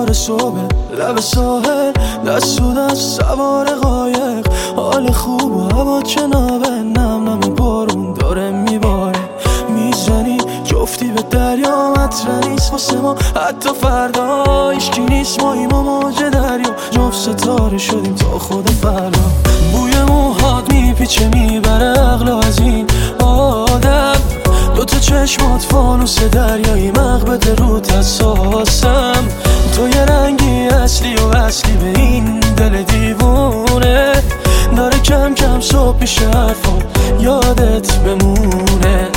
شور صبح لب ساحل، دست تو دست سوار قایق، حال خوب و هوا جنابه، نم نم بارون داره میباره، میزنی جفتی به دریا، مطرح نیست واسه ما حتی فردا، هیچکی نیست ماییم و موج دریا، جفت ستاره شدیم تا خود فردا. بوی موهات میپیچه میبره عقلو از این آدم، دوتا چشمات فانوس دریایی، مغبت روت حساسم، تو یه رنگی اصلی و اصلی به این دل دیوونه، داره کم کم صبح میشه حرفا یادت بمونه.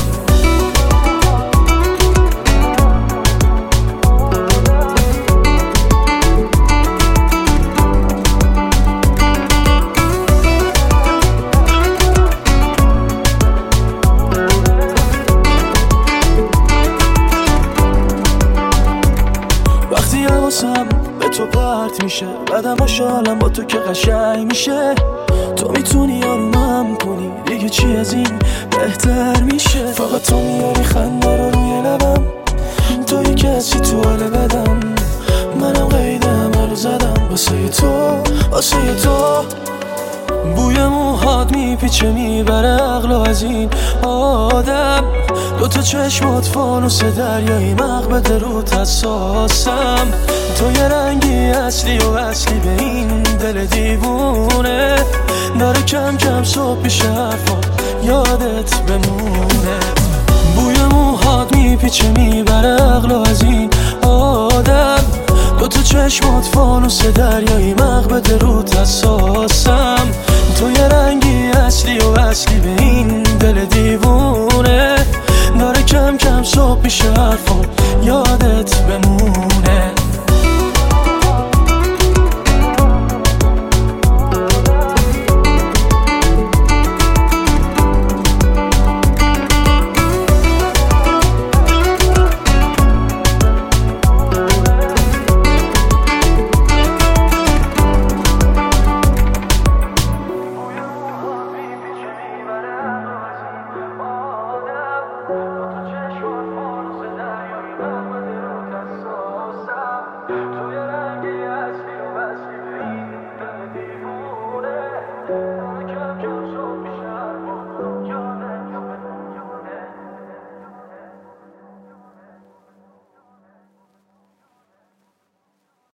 وقتی حواسم به تو پرت میشه، بعدم حالم با تو که قشنگ میشه، تو میتونی آرومم کنی، دیگه چی از این بهتر میشه، فقط تو میاری خنده رو روی لبم، توی کسی تو حال بدم، منم قید عمل رو زدم واسه تو، واسه تو. بوی موهات میپیچه میبره عقلو از این آدم، دوتا چشمات فانوس دریایی، مغبت روت حساسم، تو یه رنگی اصلی و اصلی به این دل دیوونه، داره کم کم صبح میشه حرفا یادت بمونه. بوی موهات میپیچه میبره عقلو از این آدم، دوتا چشمات فانوس دریایی، مغبت روت حساسم، تو یه رنگی اصلی و اصلی به این دل دیوونه، داره کم کم صبح میشه حرفا یادت بمونه. تو یه رنگی